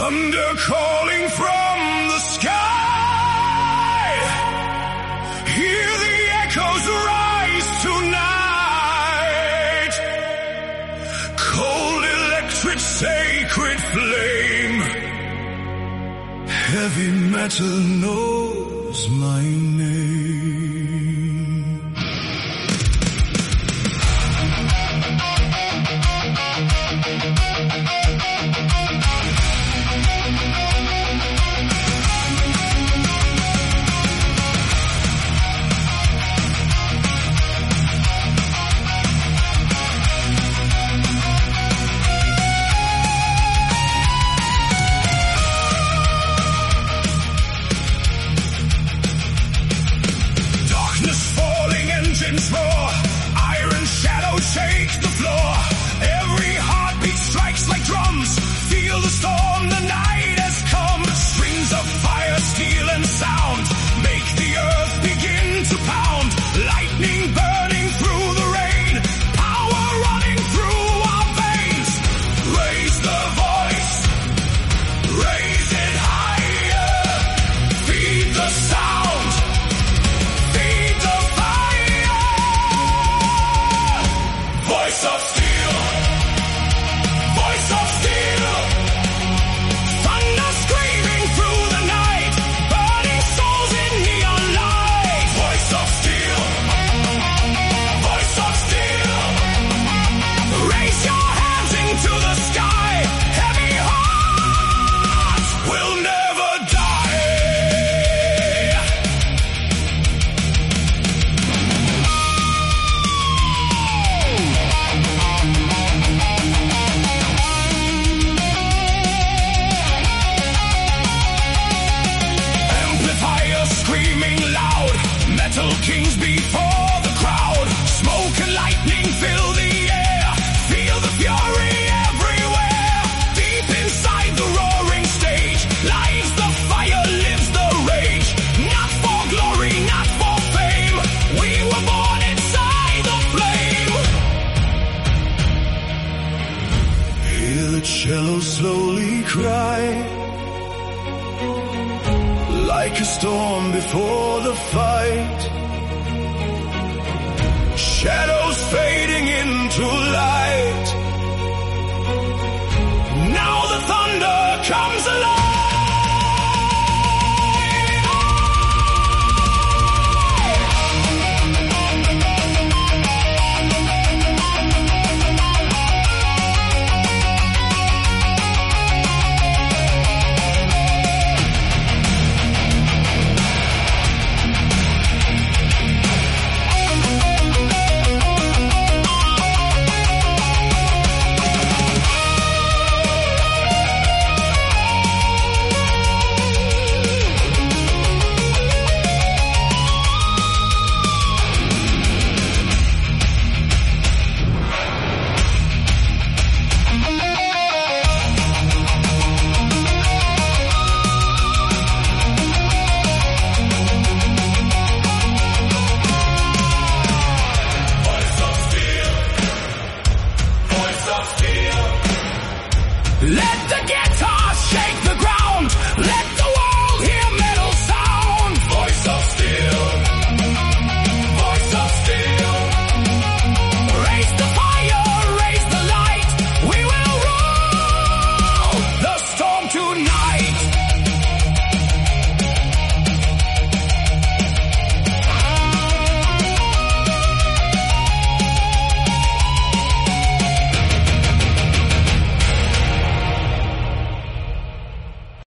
Thunder calling from the sky. Hear the echoes rise tonight. Cold electric sacred flame. Heavy metal knows my name. Roar, iron shadows shake the floor. Every heartbeat strikes like drums. Feel the storm, the night has come. Strings of fire, steel and sound make the earth begin to pound. Lightning burning through the rain, power running through our veins. Raise the voice, raise it higher. Feed the sound, feed the fire. Voice of steel, voice of steel. Thunder screaming through the night, burning souls in neon light. Voice of steel, voice of steel. Raise your hands into the sky. Heavy hearts will never die. Amplifiers screaming loud, metal kings before the crowd. Smoke and lightning fill the air, feel the fury everywhere. Deep inside the roaring stage, lives the fire, lives the rage. Not for glory, not for fame, we were born inside the flame. Hear the cello slowly cry, like a storm before the fight. Shadow